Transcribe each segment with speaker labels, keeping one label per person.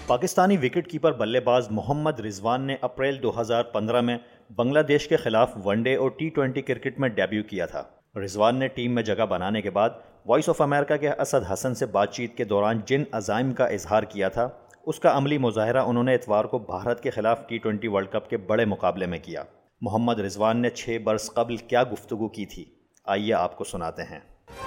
Speaker 1: Pakistani wicket keeper بلے باز محمد رضوان نے اپریل 2015 میں بنگلہ دیش کے خلاف ون ڈے اور T20 کرکٹ میں ڈیبیو کیا تھا۔ رضوان نے ٹیم میں جگہ بنانے کے بعد وائس آف امریکہ کے اسد حسن سے بات چیت کے دوران جن عزائم کا اظہار کیا تھا اس کا عملی مظاہرہ انہوں نے اتوار کو بھارت کے خلاف T20 ورلڈ کپ کے بڑے مقابلے میں کیا۔ محمد رضوان نے 6 برس قبل کیا گفتگو کی تھی، آئیے آپ کو سناتے ہیں۔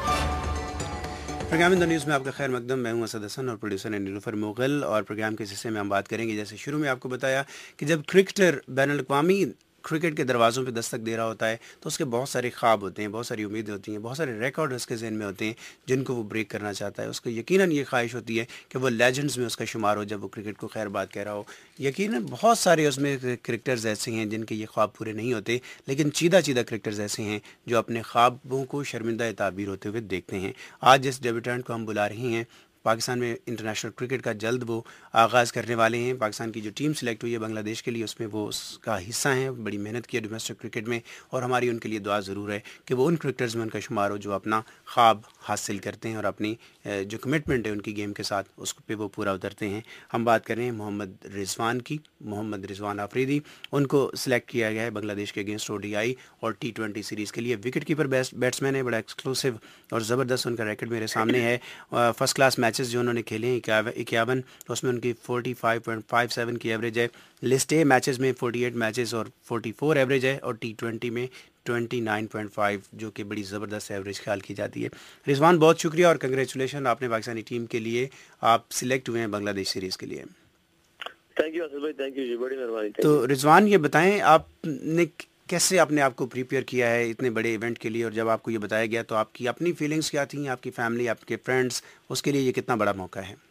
Speaker 2: پروگرام ان نیوز میں آپ کا خیر مقدم، میں ہوں اسد حسن اور پروڈیوسر نیلوفر مغل، اور پروگرام کے حصے میں ہم بات کریں گے، جیسے شروع میں آپ کو بتایا کہ جب کرکٹر بین الاقوامی کرکٹ کے دروازوں پہ دستک دے رہا ہوتا ہے تو اس کے بہت سارے خواب ہوتے ہیں، بہت ساری امیدیں ہوتی ہیں، بہت سارے ریکارڈ اس کے ذہن میں ہوتے ہیں جن کو وہ بریک کرنا چاہتا ہے۔ اس کو یقیناً یہ خواہش ہوتی ہے کہ وہ لیجنڈز میں اس کا شمار ہو جب وہ کرکٹ کو خیر بات کہہ رہا ہو۔ یقیناً بہت سارے اس میں کرکٹرز ایسے ہیں جن کے یہ خواب پورے نہیں ہوتے، لیکن چیدہ کرکٹرز ایسے ہیں جو اپنے خوابوں کو شرمندہ تعبیر ہوتے ہوئے دیکھتے ہیں۔ آج جس ڈیبیوٹنٹ کو ہم بلا رہے ہیں، پاکستان میں انٹرنیشنل کرکٹ کا جلد وہ آغاز کرنے والے ہیں۔ پاکستان کی جو ٹیم سلیکٹ ہوئی ہے بنگلہ دیش کے لیے، اس میں وہ اس کا حصہ ہیں، بڑی محنت کی ہے ڈومیسٹک کرکٹ میں، اور ہماری ان کے لیے دعا ضرور ہے کہ وہ ان کرکٹرز میں ان کا شمار ہو جو اپنا خواب حاصل کرتے ہیں اور اپنی جو کمٹمنٹ ہے ان کی گیم کے ساتھ اس پہ وہ پورا اترتے ہیں۔ ہم بات کر رہے ہیں محمد رضوان کی، محمد رضوان آفریدی۔ ان کو سلیکٹ کیا گیا ہے بنگلہ دیش کے اگینسٹ ODI اور T20 سیریز کے لیے۔ وکٹ کیپر بیٹسمین ہے، بڑا ایکسکلوسو اور زبردست ان کا ریکارڈ میرے سامنے ہے۔ فرسٹ کلاس میچز جو انہوں نے کھیلے ہیں 51، اس میں ان کی 45.57 کی ایوریج ہے۔ لسٹ اے میچز میں 48 میچز اور 44 ایوریج ہے، اور T20 میں 29.5 جو کہ بڑی زبردست ایوریج خیال کی جاتی ہے۔ رضوان بہت شکریہ اور کنگریچولیشن، آپ نے پاکستانی ٹیم کے لیے آپ سلیکٹ ہوئے ہیں بنگلہ دیش سیریز کے لیے۔
Speaker 3: تھینک یو اسد بھائی، تھینک یو جی، بڑی مہربانی۔
Speaker 2: تو رضوان یہ بتائیں آپ نے کیسے اپنے آپ کو پریپیئر کیا ہے اتنے بڑے ایونٹ کے لیے، اور جب آپ کو یہ بتایا گیا تو آپ کی اپنی فیلنگز کیا تھیں، آپ کی فیملی، آپ کے فرینڈز، اس کے لیے یہ کتنا بڑا موقع ہے؟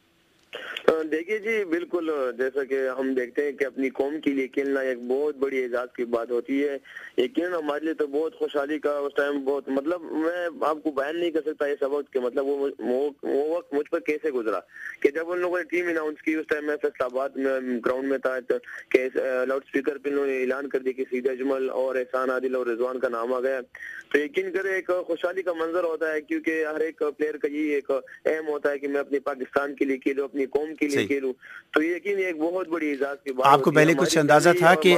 Speaker 3: دیکھیے جی، بالکل جیسا کہ ہم دیکھتے ہیں کہ اپنی قوم کے لیے کھیلنا ایک بہت بڑی اعزاز کی بات ہوتی ہے۔ یقیناً ہمارے لیے تو بہت خوشحالی کا اس ٹائم بہت، مطلب میں آپ کو بیان نہیں کر سکتا اس وقت کہ مطلب وہ وقت مجھ پر کیسے گزرا کہ جب ان لوگوں نے ٹیم اناؤنس کی، اس ٹائم میں فیصل آباد میں گراؤنڈ میں تھا کہ لاؤڈ اسپیکر پہ انہوں نے اعلان کر دیا کہ سعید اجمل اور احسان عادل اور رضوان کا نام آ گیا، تو یقین کرے ایک خوشحالی کا منظر ہوتا ہے، کیونکہ ہر ایک پلیئر کا یہ ایک اہم ہوتا ہے کہ میں اپنے پاکستان کے لیے کھیلوں، اپنی قوم کے لیے کھیلوں، تو یقین ایک بہت بڑی اعزاز کی بات۔
Speaker 2: آپ کو پہلے کچھ اندازہ تھا کہ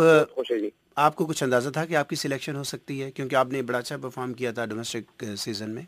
Speaker 2: آپ کو کچھ اندازہ تھا کہ آپ کی سلیکشن ہو سکتی ہے، کیونکہ آپ نے بڑا اچھا پرفارم کیا تھا ڈومیسٹک سیزن میں؟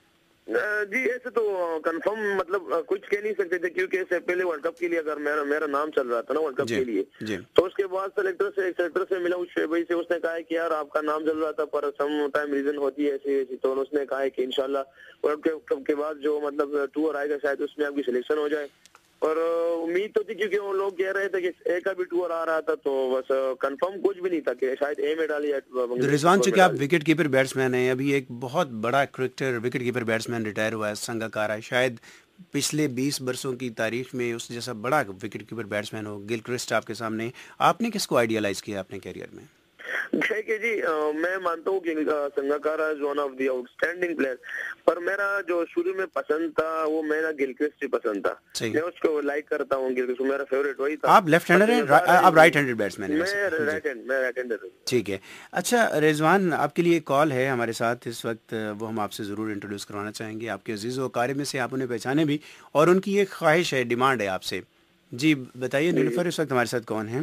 Speaker 3: جی ایسے تو کنفرم مطلب کچھ کہہ نہیں سکتے تھے، کیونکہ اس سے پہلے ورلڈ کپ کے لیے اگر میرا نام چل رہا تھا نا ورلڈ کپ کے لیے، تو اس کے بعد سلیکٹر سے ملا شعیب بھائی سے، اس نے کہا کہ یار آپ کا نام چل رہا تھا پر سم ٹائم ریزن ہوتی ہے ایسی، تو اس نے کہا کہ انشاءاللہ ورلڈ کپ کے بعد جو مطلب ٹور آئے گا شاید اس میں آپ کی سلیکشن ہو جائے، اور امید تو تھی کیونکہ وہ لوگ کہہ رہے تھے کہ ایک کا بھی ٹور آ رہا تھا، تو بس کنفرم کچھ بھی نہیں تھا کہ شاید اے میڈل یا
Speaker 2: رضوان، چونکہ آپ وکٹ کیپر بیٹسمین ہیں، ابھی ایک بہت بڑا cricketer wicket keeper batsman retire ہوا ہے، سنگاکارا، شاید پچھلے 20 برسوں کی تاریخ میں اس جیسا بڑا وکٹ کیپر بیٹسمین ہو، گلکرسٹ آپ کے سامنے، آپ نے کس کو آئیڈیالائز کیا اپنے کیریئر میں؟
Speaker 3: کہ جی میں مانتا ہوں کہ Sangakkara is one of the outstanding player, پر میرا جو شروع میں پسند تھا وہ میرا گلکرسٹ ہی پسند تھا، میں اس کو لائک کرتا ہوں، گلکرسٹ میرا فیوریٹ وہی تھا۔
Speaker 2: آپ لیفٹ ہینڈر ہیں؟ آپ رائٹ ہینڈر بیٹسمین ہیں؟
Speaker 3: میں رائٹ ہینڈر ہوں۔
Speaker 2: ٹھیک ہے، اچھا رضوان، آپ کے لیے ایک کال ہے ہمارے ساتھ اس وقت، وہ ہم آپ سے ضرور انٹروڈیوس کروانا چاہیں گے، آپ کے عزیز و اقارب میں سے آپ انہیں پہچانے بھی، اور ان کی ایک خواہش ہے، ڈیمانڈ ہے آپ سے۔ جی بتائیے نیلوفر، اس وقت ہمارے ساتھ کون ہیں؟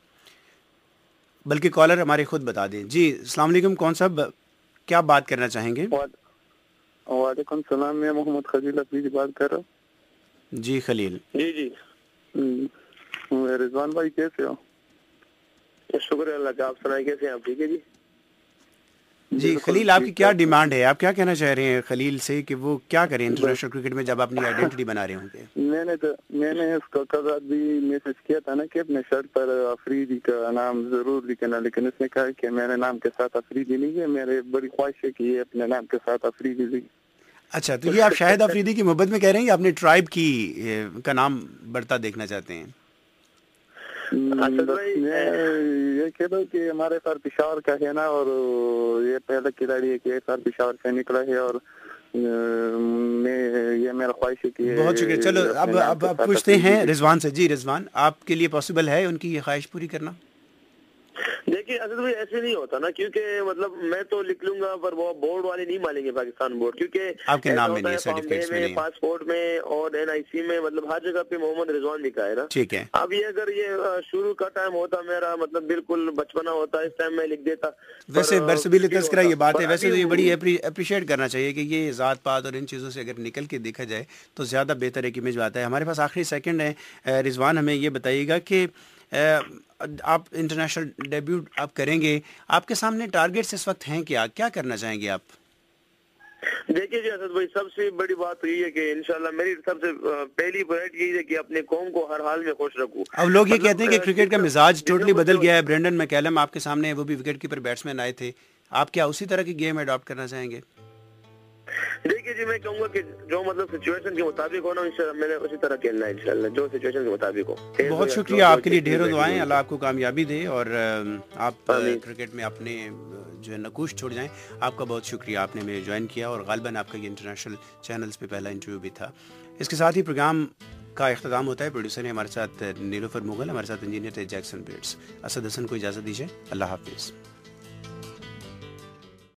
Speaker 2: بلکہ کالر ہمارے خود بتا دیں۔ جی السلام علیکم، کون صاحب کیا بات کرنا چاہیں گے؟
Speaker 4: وعلیکم السلام، میں محمد خلیل افریدی بات کر رہا ہوں۔
Speaker 2: جی خلیل۔
Speaker 3: جی
Speaker 4: رضوان بھائی کیسے ہو؟
Speaker 3: شکر اللہ کا، آپ سنائیں کیسے ہیں آپ؟ ٹھیک ہے جی۔
Speaker 2: جی خلیل، آپ کی کیا ڈیمانڈ ہے؟ آپ کیا کہنا چاہ رہے ہیں خلیل سے کہ وہ کیا کریں انٹرنیشنل کرکٹ میں جب اپنی آئیڈینٹی بنا رہے ہوں گے؟
Speaker 4: میں نے اس کو کل رات بھی میسج کیا تھا نا کہ اپنے شرٹ پر افریدی کا نام ضرور لکھنا، لیکن اس نے کہا کہ میرے نام کے ساتھ افریدی نہیں ہے، میرے بڑی خواہش ہے کہ یہ اپنے نام کے ساتھ افریدی لکھے۔
Speaker 2: اچھا، تو یہ آپ شاہد افریدی کی محبت میں کہہ رہے ہیں یا اپنے ٹرائب کی کا نام بڑھتا دیکھنا چاہتے ہیں؟
Speaker 4: میں یہ کہہ دوں کہ ہمارے سر پشاور کا ہے نا، اور یہ پہلا کھلاڑی ہے کہ سر پشاور سے نکلا ہے، اور یہ میرا خواہش ہے کہ
Speaker 2: بہت شکریہ۔ چلو اب پوچھتے ہیں رضوان سے۔ جی رضوان، آپ کے لیے پاسبل ہے ان کی یہ خواہش پوری کرنا؟
Speaker 3: देखिए असद भाई ऐसे नहीं होता ना, क्योंकि मतलब मैं तो लिख लूंगा पर वो बोर्ड वाले नहीं मानेंगे, पाकिस्तान बोर्ड, क्योंकि
Speaker 2: आपके नाम में नहीं है, सर्टिफिकेट्स में नहीं है,
Speaker 3: पासपोर्ट में और NIC में, मतलब हर जगह पे मोहम्मद रिजवान लिखा है ना।
Speaker 2: ठीक है।
Speaker 3: अब ये अगर ये शुरू का टाइम होता मेरा, मतलब बिल्कुल बचपना होता, इस टाइम मैं लिख देता।
Speaker 2: वैसे बरसबील तस्करा ये बात है, वैसे तो ये बड़ी अप्रिशिएट करना चाहिए कि ये ज़ात पात और इन चीज़ों से अगर निकल के देखा जाए तो ज़्यादा बेहतर एक इमेज आता है। हमारे पास आखिरी सेकंड है, रिजवान हमें ये बताइएगा कि आप इंटरनेशनल डेब्यू आप करेंगे, आपके सामने टारगेट्स इस वक्त हैं क्या करना चाहेंगे आप?
Speaker 3: देखिए जी असद भाई, सबसे बड़ी बात तो ये है कि इंशाल्लाह मेरी सबसे पहली प्रायोरिटी यही है कि अपने कौम को हर हाल में खुश रखूं।
Speaker 2: अब लोग ये कहते हैं कि क्रिकेट का मिजाज टोटली बदल गया है। ब्रेंडन मैकलम आपके सामने है, वो भी विकेट कीपर बैट्समैन आए थे, आप क्या उसी तरह की गेम अडॉप्ट करना चाहेंगे?
Speaker 3: देखिए जी, मैं कहूँगा कि जो मतलब सिचुएशन के मुताबिक हो ना, इंशाल्लाह मैंने उसी तरह खेलना है इंशाल्लाह, जो सिचुएशन के मुताबिक हो।
Speaker 2: बहुत शुक्रिया, आपके लिए ढेरों दुआएं, अल्लाह आपको कामयाबी दे और आप क्रिकेट में अपने जो है नकूश छोड़ जाएं। आपका बहुत शुक्रिया, आपने मुझे ज्वाइन किया और गालिबन आपका ये इंटरनेशनल चैनल्स पे पहला इंटरव्यू भी था। इसके साथ ही प्रोग्राम का इख्तिताम होता है। प्रोड्यूसर है हमारे साथ नीलोफर मुगल, हमारे साथ इंजीनियर थे जैक्सन बेट्स। असद हसन को इजाज़त दीजिए, अल्लाह हाफिज़।